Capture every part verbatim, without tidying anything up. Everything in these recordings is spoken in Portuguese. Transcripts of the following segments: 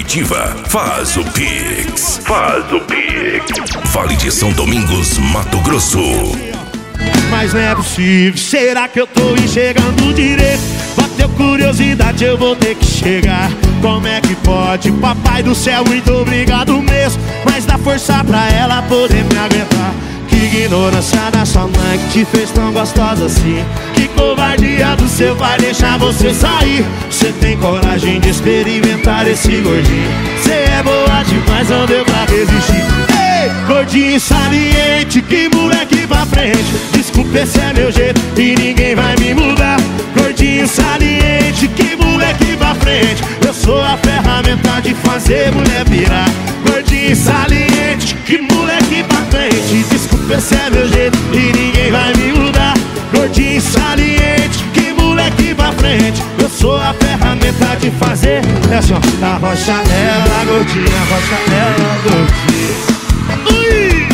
Primitiva faz o Pix. Faz o Pix. Vale de São Domingos, Mato Grosso. Mas não é possível, será que eu tô enxergando direito? Bateu curiosidade, eu vou ter que chegar. Como é que pode? Papai do céu, muito obrigado mesmo, mas dá força pra ela poder me aguentar. Que ignorância da sua mãe que te fez tão gostosa assim. Que covardia do seu pai deixar você sair. Você tem coragem de experimentar esse gordinho. Você é boa demais, não deu pra resistir. Ei, gordinho saliente, que moleque pra frente. Desculpa, esse é meu jeito e ninguém vai me mudar. Gordinho saliente, que moleque pra frente. Eu sou a ferramenta de fazer mulher virar. Gordinho saliente, que moleque pra frente. Desculpa, esse é meu jeito e ninguém vai me mudar. Gordinho saliente, que moleque pra frente. Eu sou a ferramenta de fazer. É assim, ó, arrocha ela, gordinha, arrocha ela, gordinha. Ui!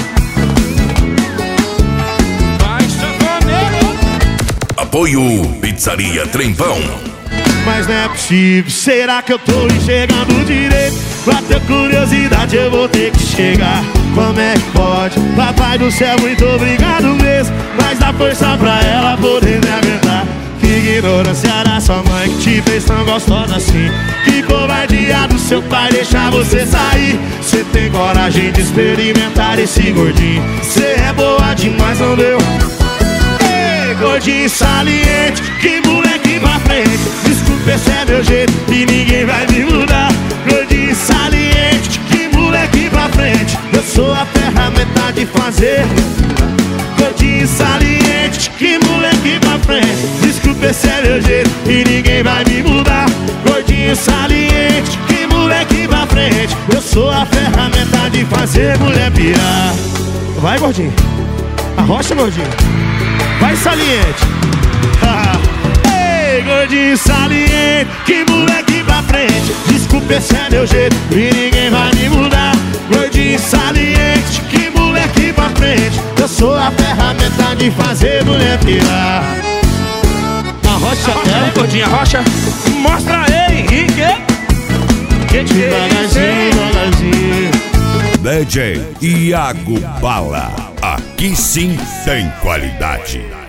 Apoio Pizzaria Trempão. Mas não é possível, será que eu tô enxergando direito? Bateu curiosidade, eu vou ter que chegar. Como é que pode? Papai do céu, muito obrigado mesmo, mas dá força pra ela poder me aguentar. Que ignorância da sua mãe que te fez tão gostosa assim. Que covardia do seu pai deixar você sair. Você tem coragem de experimentar esse gordinho. Você é boa demais, não deu? Ei, gordinho saliente, que moleque pra frente. Desculpa, esse é meu jeito e ninguém vai me mudar. Gordinho saliente, que moleque pra frente. Eu sou a ferramenta de fazer. Gordinho saliente, que moleque pra frente. Desculpa, esse é meu jeito e ninguém vai me mudar. Gordinho saliente, que moleque pra frente. Eu sou a ferramenta de fazer mulher pirar. Vai, gordinho, arrocha, gordinho. Vai, saliente. Ei, gordinho saliente, que moleque pra frente. Desculpa, esse é meu jeito e ninguém vai me mudar. Gordinho saliente, que moleque pra frente. Eu sou a ferramenta de fazer mulher pirar. Arrocha ela, gordinha, arrocha. Mostra aí, Henrique. Que devagarzinho, devagarzinho. D J Iago Bala. Aqui sim tem qualidade.